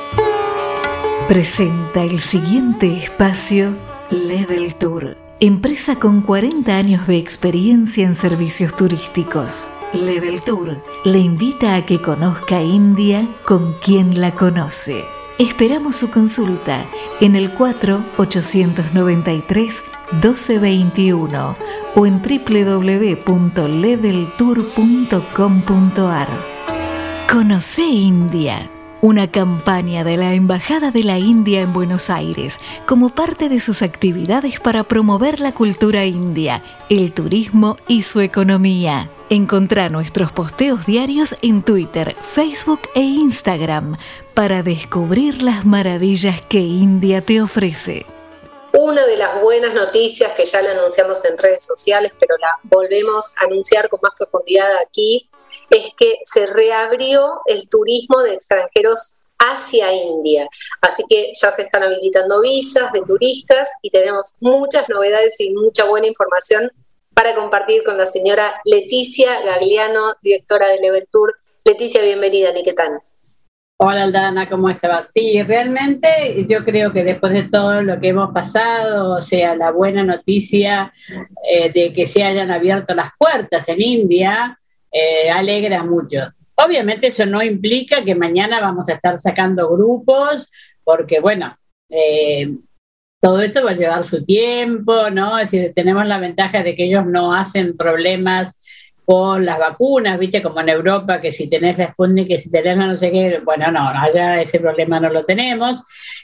Presenta el siguiente espacio, Level Tour. Empresa con cuarenta años de experiencia en servicios turísticos. Level Tour le invita a que conozca India con quien la conoce. Esperamos su consulta en el cuatro ochocientos noventa y tres doce veintiuno o en w w w punto level tour punto com punto a r. Conoce India. Una campaña de la Embajada de la India en Buenos Aires como parte de sus actividades para promover la cultura india, el turismo y su economía. Encontrá nuestros posteos diarios en Twitter, Facebook e Instagram para descubrir las maravillas que India te ofrece. Una de las buenas noticias que ya la anunciamos en redes sociales, pero la volvemos a anunciar con más profundidad aquí, es que se reabrió el turismo de extranjeros hacia India. Así que ya se están habilitando visas de turistas y tenemos muchas novedades y mucha buena información para compartir con la señora Leticia Gagliano, directora de Level Tour. Leticia, bienvenida, Niquetán. Hola Aldana, ¿cómo estás? Sí, realmente yo creo que después de todo lo que hemos pasado, o sea, la buena noticia eh, de que se hayan abierto las puertas en India, Eh, alegra mucho. Obviamente eso no implica que mañana vamos a estar sacando grupos, porque bueno, eh, todo esto va a llevar su tiempo, ¿no? Es decir, tenemos la ventaja de que ellos no hacen problemas con las vacunas, viste, como en Europa, que si tenés la Sputnik, que si tenés no sé qué, bueno, no, allá ese problema no lo tenemos.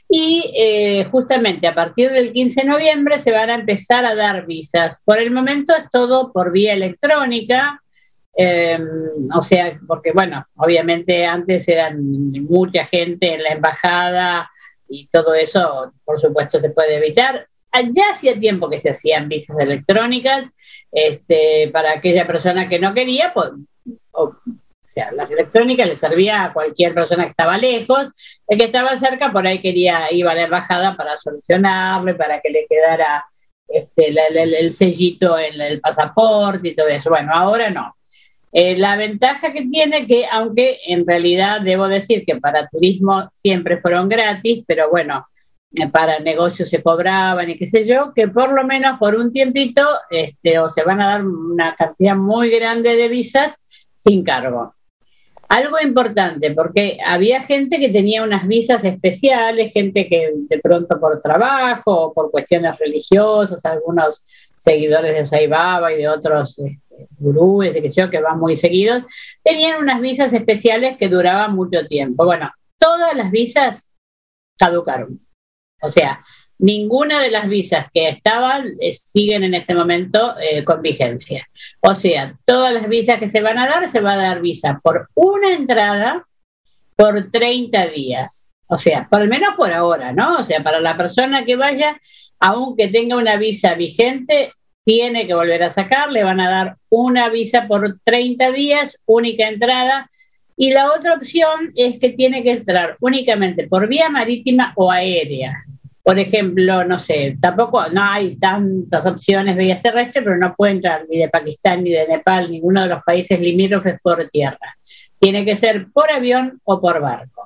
Y eh, justamente a partir del quince de noviembre se van a empezar a dar visas. Por el momento es todo por vía electrónica, eh, o sea, porque bueno, obviamente antes eran mucha gente en la embajada y todo eso, por supuesto, se puede evitar. Ya hacía tiempo que se hacían visas electrónicas, este, para aquella persona que no quería, pues, o, o sea, las electrónicas le servía a cualquier persona que estaba lejos, el que estaba cerca por ahí quería, iba a la embajada para solucionarle, para que le quedara este, la, la, el sellito en el pasaporte y todo eso. Bueno, ahora no. Eh, la ventaja que tiene que, aunque en realidad debo decir que para turismo siempre fueron gratis, pero bueno, para negocios se cobraban y qué sé yo, que por lo menos por un tiempito este, o se van a dar una cantidad muy grande de visas sin cargo. Algo importante, porque había gente que tenía unas visas especiales, gente que de pronto por trabajo o por cuestiones religiosas, algunos seguidores de Sai Baba y de otros este, gurúes, de qué sé yo, que van muy seguidos, tenían unas visas especiales que duraban mucho tiempo. Bueno, todas las visas caducaron. O sea, ninguna de las visas que estaban eh, siguen en este momento eh, con vigencia. O sea, todas las visas que se van a dar, se va a dar visa por una entrada por treinta días. O sea, por lo menos por ahora, ¿no? O sea, para la persona que vaya, aunque tenga una visa vigente, tiene que volver a sacar, le van a dar una visa por treinta días, única entrada. Y la otra opción es que tiene que entrar únicamente por vía marítima o aérea. Por ejemplo, no sé, tampoco no hay tantas opciones de vías terrestres, pero no puede entrar ni de Pakistán, ni de Nepal, ninguno de los países limítrofes por tierra. Tiene que ser por avión o por barco.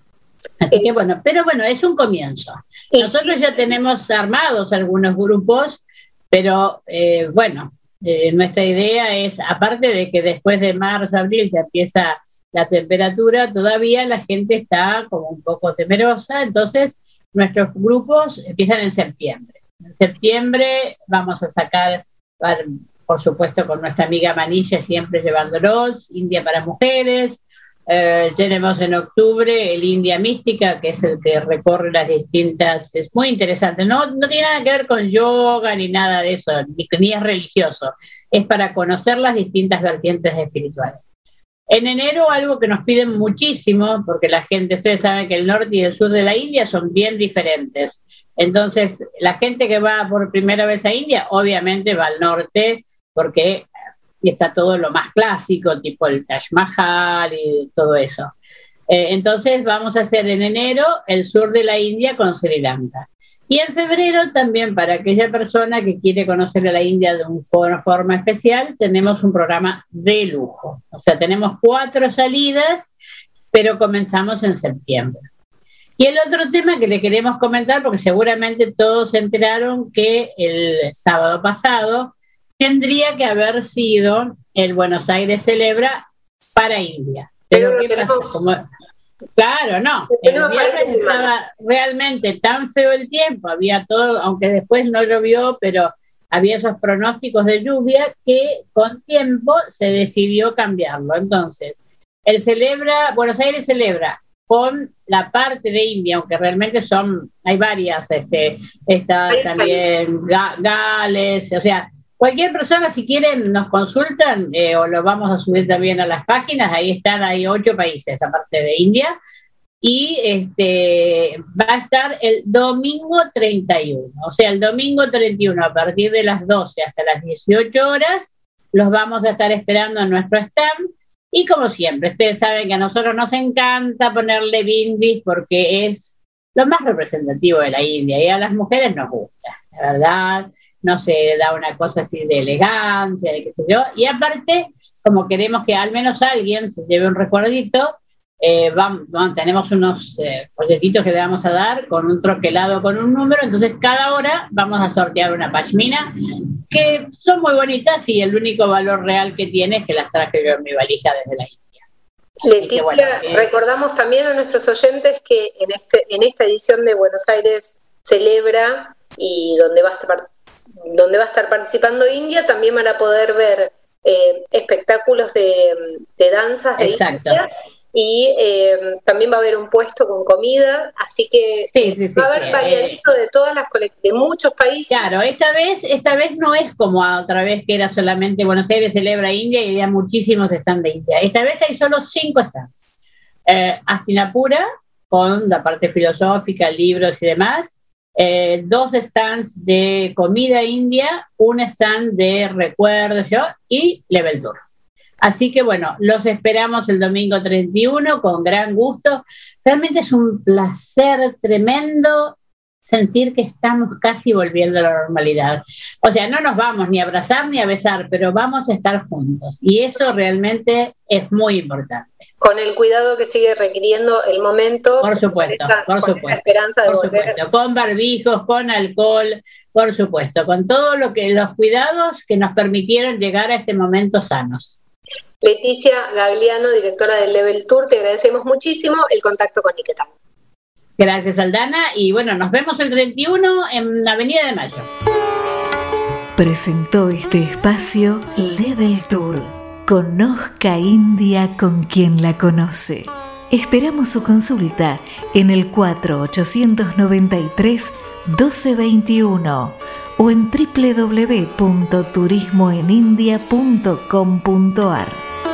Así que bueno, pero bueno, es un comienzo. Nosotros ya tenemos armados algunos grupos, pero eh, bueno, eh, nuestra idea es, aparte de que después de marzo, abril ya empieza la temperatura, todavía la gente está como un poco temerosa, entonces nuestros grupos empiezan en septiembre. En septiembre vamos a sacar, por supuesto, con nuestra amiga Manilla, siempre llevándolos, India para mujeres. Eh, tenemos en octubre el India Mística, que es el que recorre las distintas, es muy interesante. No, no tiene nada que ver con yoga ni nada de eso, ni, ni es religioso. Es para conocer las distintas vertientes espirituales. En enero, algo que nos piden muchísimo, porque la gente, ustedes saben que el norte y el sur de la India son bien diferentes. Entonces, la gente que va por primera vez a India, obviamente va al norte, porque está todo lo más clásico, tipo el Taj Mahal y todo eso. Eh, entonces, vamos a hacer en enero el sur de la India con Sri Lanka. Y en febrero también, para aquella persona que quiere conocer a la India de una forma especial, tenemos un programa de lujo. O sea, tenemos cuatro salidas, pero comenzamos en septiembre. Y el otro tema que le queremos comentar, porque seguramente todos se enteraron que el sábado pasado tendría que haber sido el Buenos Aires Celebra para India. Pero, pero ¿qué pasa? Como, claro, no. El viernes estaba realmente tan feo el tiempo, había todo, aunque después no llovió, pero había esos pronósticos de lluvia que con tiempo se decidió cambiarlo. Entonces, el celebra, Buenos Aires celebra con la parte de India, aunque realmente son, hay varias, este, está también Gales, o sea, cualquier persona, si quieren, nos consultan eh, o lo vamos a subir también a las páginas. Ahí están, hay ocho países aparte de India. Y este, va a estar el domingo treinta y uno. O sea, el domingo treinta y uno, a partir de las doce hasta las dieciocho horas, los vamos a estar esperando en nuestro stand. Y como siempre, ustedes saben que a nosotros nos encanta ponerle bindis porque es lo más representativo de la India. Y a las mujeres nos gusta, la verdad. No se da una cosa así de elegancia, de qué sé yo, y aparte, como queremos que al menos alguien se lleve un recuerdito, eh, vamos, vamos, tenemos unos eh, folletitos que le vamos a dar con un troquelado con un número, entonces cada hora vamos a sortear una pashmina, que son muy bonitas y el único valor real que tiene es que las traje yo en mi valija desde la India. Leticia, bueno, eh, recordamos también a nuestros oyentes que en, este, en esta edición de Buenos Aires Celebra, y donde va a estar donde va a estar participando India, también van a poder ver eh, espectáculos de, de danzas de Exacto. India, y eh, también va a haber un puesto con comida, así que Sí, sí, sí, va a haber sí, variadito eh, de todas las colect- de muchos países. Claro, esta vez, esta vez no es como a otra vez que era solamente Buenos Aires celebra India y había muchísimos stands de India. Esta vez hay solo cinco stands. Eh, Hastinapura, con la parte filosófica, libros y demás. Eh, dos stands de comida india, un stand de recuerdos yo, y Level Tour. Así que bueno, los esperamos el domingo treinta y uno con gran gusto. Realmente es un placer tremendo sentir que estamos casi volviendo a la normalidad. O sea, no nos vamos ni a abrazar ni a besar, pero vamos a estar juntos. Y eso realmente es muy importante. Con el cuidado que sigue requiriendo el momento. Por supuesto, esa, por con supuesto. Esa esperanza de por volver. supuesto, con barbijos, con alcohol, por supuesto, con todo lo que los cuidados que nos permitieron llegar a este momento sanos. Leticia Gagliano, directora del Level Tour, te agradecemos muchísimo el contacto con Niquetán. Gracias, Aldana, y bueno, nos vemos el treinta y uno en Avenida de Mayo. Presentó este espacio Level Tour. Conozca India con quien la conoce. Esperamos su consulta en el cuatro ochocientos noventa y tres doce veintiuno o en doble u doble u doble u punto turismo en india punto com punto a r.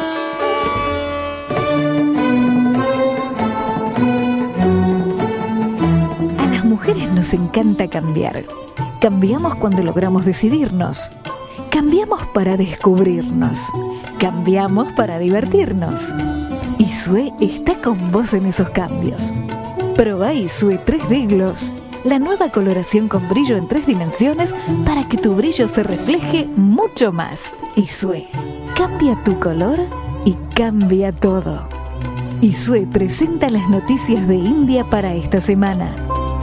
A las mujeres nos encanta cambiar. Cambiamos cuando logramos decidirnos. Cambiamos para descubrirnos. Cambiamos para divertirnos. Isue está con vos en esos cambios. Probá Isue tres D Gloss, la nueva coloración con brillo en tres dimensiones para que tu brillo se refleje mucho más. Isue, cambia tu color y cambia todo. Isue presenta las noticias de India para esta semana.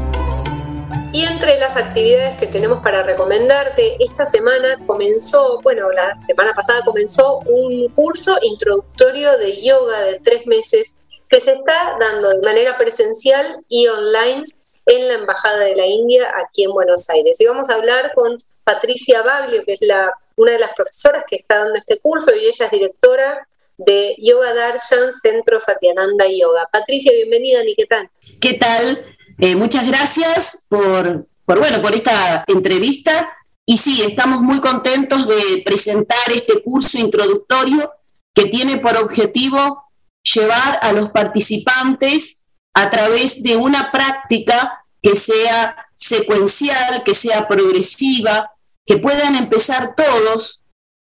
Y entre las actividades que tenemos para recomendarte, esta semana comenzó, bueno, la semana pasada comenzó un curso introductorio de yoga de tres meses que se está dando de manera presencial y online en la Embajada de la India aquí en Buenos Aires. Y vamos a hablar con Patricia Baglio, que es la, una de las profesoras que está dando este curso, y ella es directora de Yoga Darshan Centro Satyananda Yoga. Patricia, bienvenida a Niquetán. ¿Qué tal? Eh, muchas gracias por, por, bueno, por esta entrevista. Y sí, estamos muy contentos de presentar este curso introductorio que tiene por objetivo llevar a los participantes a través de una práctica que sea secuencial, que sea progresiva, que puedan empezar todos.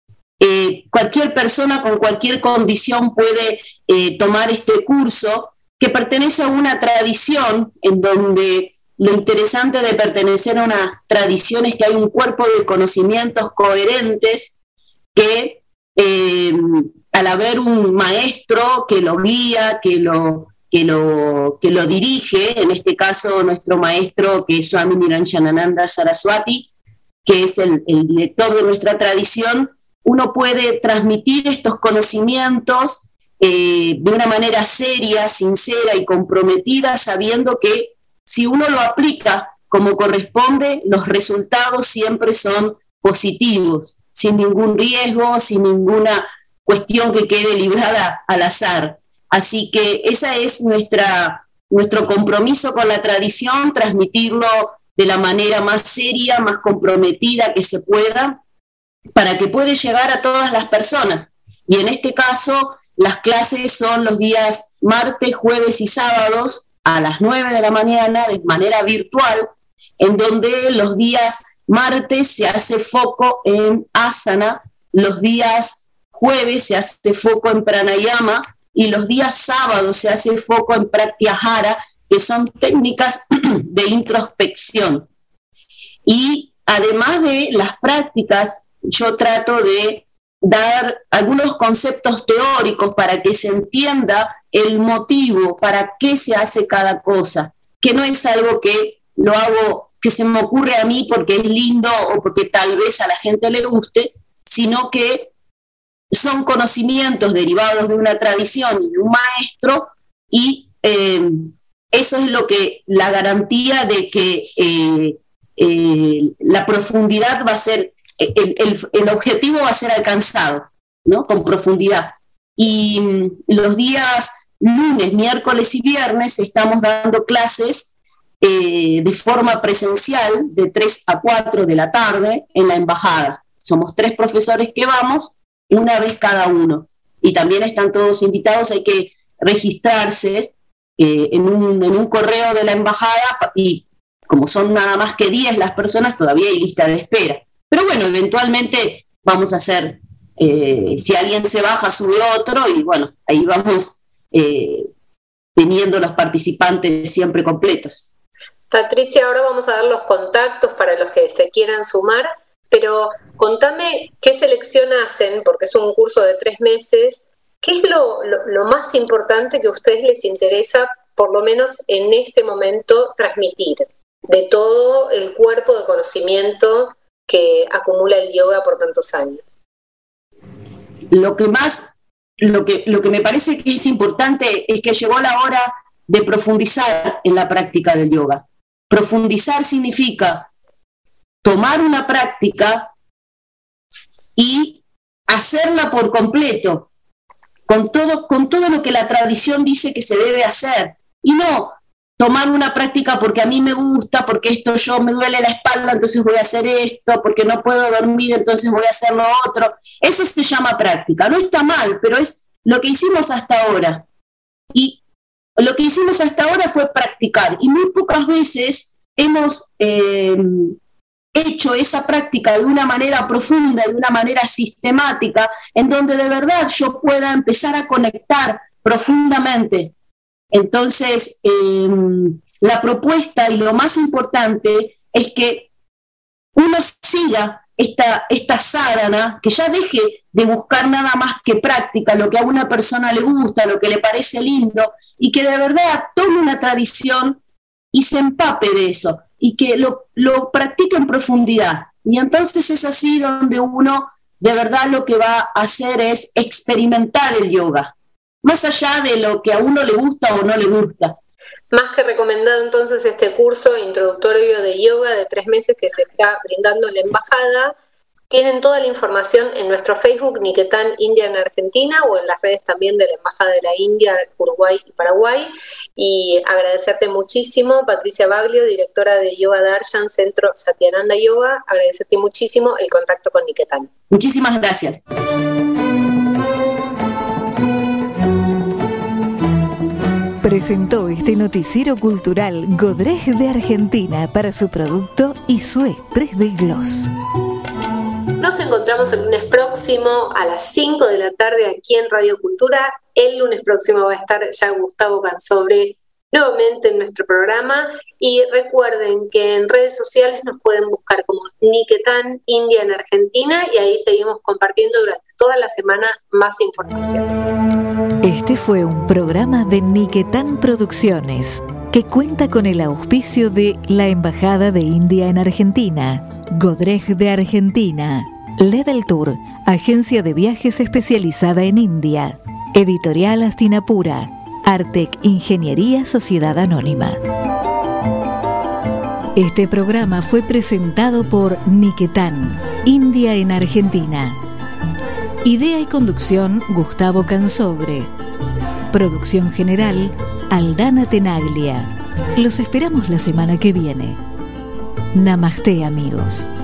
Eh, cualquier persona con cualquier condición puede eh, tomar este curso, que pertenece a una tradición en donde lo interesante de pertenecer a una tradición es que hay un cuerpo de conocimientos coherentes que eh, al haber un maestro que lo guía, que lo, que, lo, que lo dirige, en este caso nuestro maestro que es Swami Niranjanananda Saraswati, que es el, el director de nuestra tradición, uno puede transmitir estos conocimientos Eh, de una manera seria, sincera y comprometida, sabiendo que si uno lo aplica como corresponde, los resultados siempre son positivos, sin ningún riesgo, sin ninguna cuestión que quede librada al azar. Así que ese es nuestra, nuestro compromiso con la tradición, transmitirlo de la manera más seria, más comprometida que se pueda, para que pueda llegar a todas las personas. Y en este caso, las clases son los días martes, jueves y sábados a las nueve de la mañana de manera virtual, en donde los días martes se hace foco en asana, los días jueves se hace foco en pranayama y los días sábados se hace foco en pratyahara, que son técnicas de introspección. Y además de las prácticas, yo trato de dar algunos conceptos teóricos para que se entienda el motivo, para qué se hace cada cosa, que no es algo que lo hago, que se me ocurre a mí porque es lindo o porque tal vez a la gente le guste, sino que son conocimientos derivados de una tradición y de un maestro, y eh, eso es lo que, la garantía de que eh, eh, la profundidad va a ser El, el, el objetivo va a ser alcanzado. ¿no? Con profundidad. Y los días lunes, miércoles y viernes estamos dando clases eh, de forma presencial de tres a cuatro de la tarde en la embajada. Somos tres profesores que vamos, una vez cada uno. Y también están todos invitados, hay que registrarse eh, en, un, en un correo de la embajada, y como son nada más que diez las personas, todavía hay lista de espera. Pero bueno, eventualmente vamos a hacer, eh, si alguien se baja, sube otro, y bueno, ahí vamos eh, teniendo los participantes siempre completos. Patricia, ahora vamos a dar los contactos para los que se quieran sumar, pero contame qué selección hacen, porque es un curso de tres meses. ¿Qué es lo, lo, lo más importante que a ustedes les interesa, por lo menos en este momento, transmitir de todo el cuerpo de conocimiento que acumula el yoga por tantos años? Lo que más, lo que, lo que me parece que es importante es que llegó la hora de profundizar en la práctica del yoga. Profundizar significa tomar una práctica y hacerla por completo, con todo, con todo lo que la tradición dice que se debe hacer, y no tomar una práctica porque a mí me gusta, porque esto yo me duele la espalda, entonces voy a hacer esto, porque no puedo dormir, entonces voy a hacer lo otro. Eso se llama práctica. No está mal, pero es lo que hicimos hasta ahora. Y lo que hicimos hasta ahora fue practicar, y muy pocas veces hemos eh, hecho esa práctica de una manera profunda, de una manera sistemática, en donde de verdad yo pueda empezar a conectar profundamente. Entonces, eh, la propuesta y lo más importante es que uno siga esta, esta sadhana, que ya deje de buscar nada más que práctica, lo que a una persona le gusta, lo que le parece lindo, y que de verdad tome una tradición y se empape de eso, y que lo, lo practique en profundidad. Y entonces es así donde uno de verdad lo que va a hacer es experimentar el yoga, más allá de lo que a uno le gusta o no le gusta. Más que recomendado entonces este curso introductorio de yoga de tres meses que se está brindando en la embajada. Tienen toda la información en nuestro Facebook, Niketan India en Argentina, o en las redes también de la Embajada de la India, Uruguay y Paraguay. Y agradecerte muchísimo, Patricia Baglio, directora de Yoga Darshan, Centro Satyananda Yoga. Agradecerte muchísimo el contacto con Niketan. Muchísimas gracias. Presentó este noticiero cultural Godrej de Argentina para su producto Isue tres D Gloss. Nos encontramos el lunes próximo a las cinco de la tarde aquí en Radio Cultura. El lunes próximo va a estar ya Gustavo Cansobre nuevamente en nuestro programa. Y recuerden que en redes sociales nos pueden buscar como Niketan India en Argentina, y ahí seguimos compartiendo durante toda la semana más información. Este fue un programa de Niketan Producciones, que cuenta con el auspicio de la Embajada de India en Argentina, Godrej de Argentina, Level Tour, agencia de viajes especializada en India, Editorial Astinapura, Artec Ingeniería Sociedad Anónima. Este programa fue presentado por Niketan, India en Argentina. Idea y conducción, Gustavo Cansobre. Producción general, Aldana Tenaglia. Los esperamos la semana que viene. Namaste, amigos.